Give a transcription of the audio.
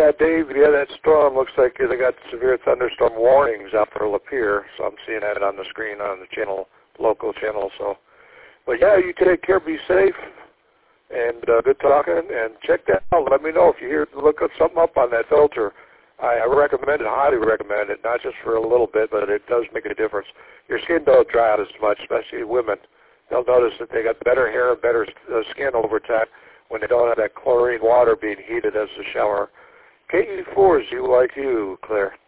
Yeah, Dave, that storm looks like they got severe thunderstorm warnings out for Lapeer, so I'm seeing that on the screen on the channel, local channel. So, but yeah, you take care, be safe, and good talking, and check that out. Let me know if you look something up on that filter. I recommend it, highly recommend it, not just for a little bit, but it does make a difference. Your skin don't dry out as much, especially women. They'll notice that they got better hair and better skin over time when they don't have that chlorine water being heated as a shower. KU4 is you like you, Claire.